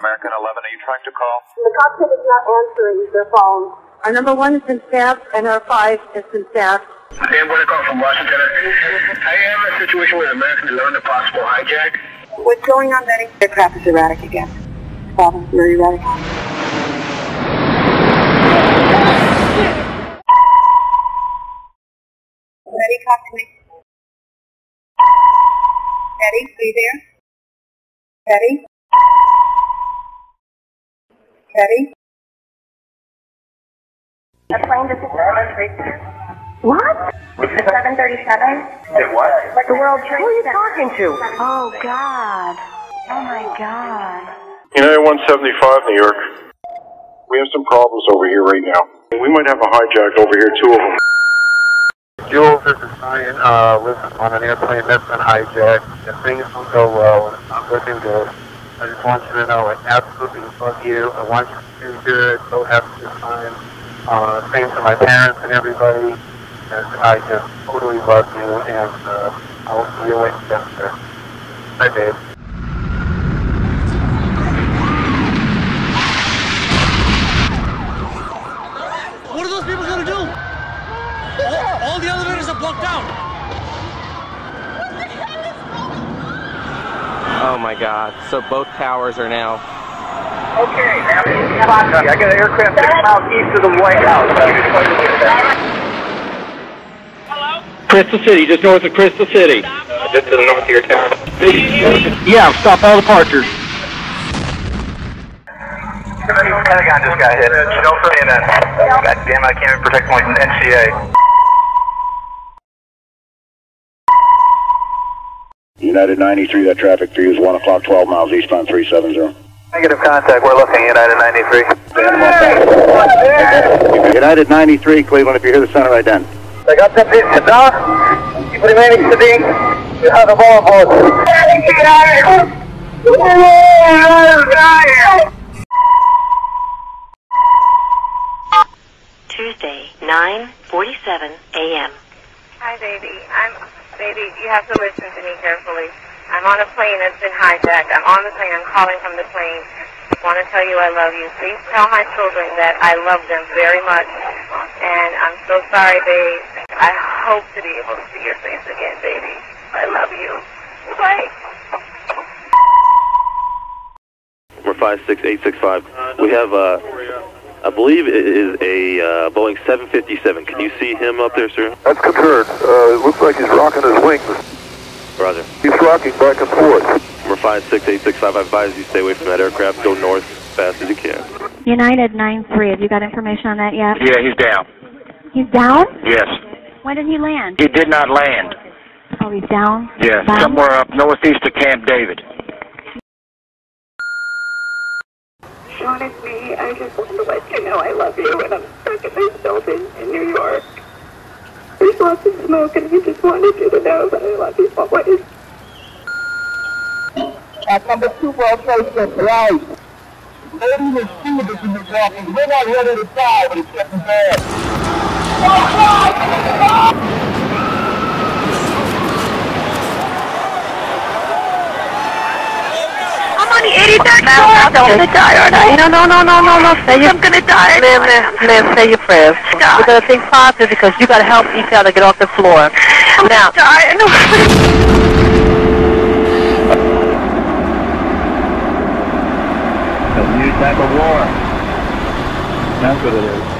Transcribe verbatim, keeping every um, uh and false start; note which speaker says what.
Speaker 1: American eleven. Are you trying to call?
Speaker 2: The cockpit is not answering their phone. Our number one has been staffed, and our five has been staffed.
Speaker 3: Hey, I'm going to call from Washington. I am in a situation with American eleven, a possible hijack.
Speaker 2: What's going on, Betty? The crap is erratic again. Problem, very erratic. Betty, talk to me. Betty, are you there? Betty? Betty?
Speaker 4: A plane just exploded. What? The seven thirty-seven?
Speaker 3: It what?
Speaker 4: The World Trade Center.
Speaker 2: Who are you talking to?
Speaker 4: Oh, God. Oh, my God.
Speaker 5: United one seventy-five, New York. We have some problems over here right now. We might have a hijack over here, two of them.
Speaker 6: Jules, this is Ryan. Uh, listen, on an airplane that's been hijacked. If things don't go well, it's not looking good. I just want you to know I absolutely love you. I want you to do good. So happy to time. Uh, same to my parents and everybody. And I just totally love you, and uh, I'll see you later. Bye, babe.
Speaker 7: What are those people going to do? All, all the elevators are blocked out.
Speaker 8: Oh my God. So both towers are now.
Speaker 3: Okay, now, I got an aircraft six miles east of the White House.
Speaker 9: Hello?
Speaker 10: Crystal City, just north of Crystal City.
Speaker 3: Uh, just to the north of your town.
Speaker 10: Yeah, stop all departures.
Speaker 3: Pentagon just got hit. No for A N N. God damn it, I can't even protect my N C A.
Speaker 5: United ninety-three, that traffic for you is one o'clock, twelve miles eastbound three seven zero.
Speaker 3: Negative contact, we're looking United ninety-three.
Speaker 5: United ninety-three, Cleveland, if you hear the center identity.
Speaker 3: I got that piece down. Keep remaining steady. You have the ball board.
Speaker 11: Tuesday, nine forty-seven a m
Speaker 4: Hi, baby. I'm, baby, you have to listen to me carefully. I'm on a plane that's been hijacked. I'm on the plane. I'm calling from the plane. I want to tell you I love you. Please tell my children that I love them very much. And I'm so sorry, babe. I hope to be able to see your face again, baby. I love you. Bye.
Speaker 12: We're five six eight six five. We have, uh, I believe it is a uh, Boeing seven fifty-seven. Can you see him up there, sir?
Speaker 6: That's confirmed. Uh, it looks like he's rocking his wings.
Speaker 12: Roger.
Speaker 6: He's rocking back and forth.
Speaker 12: We're five six eight six five. I advise you stay away from that aircraft. Go north as fast as you can.
Speaker 13: United nine three, have you got information on that yet?
Speaker 14: Yeah, he's down.
Speaker 13: He's down?
Speaker 14: Yes.
Speaker 13: When did he land?
Speaker 14: He did not land.
Speaker 13: Oh, he's down?
Speaker 14: Yes,
Speaker 13: down?
Speaker 14: somewhere up northeast of Camp David.
Speaker 4: Sean, it's me. I just want to let you know I love you, and I'm stuck in this building in New York. There's lots of smoke, and I just wanted you to know that I love you always.
Speaker 3: At number two World Trade Center, right. Ladies and students in this office, we're not ready to die, but it's getting bad.
Speaker 4: I'm on the eighty-third floor. I'm gonna die, aren't I? No, no, no, no, no, no. Say I'm gonna die.
Speaker 2: Ma'am, ma'am, ma'am, say your prayers.
Speaker 4: God.
Speaker 2: We're gonna think positive because you gotta help each other get off the floor.
Speaker 4: I'm
Speaker 2: now,
Speaker 4: gonna die. No.
Speaker 6: A new type of war. That's what it is.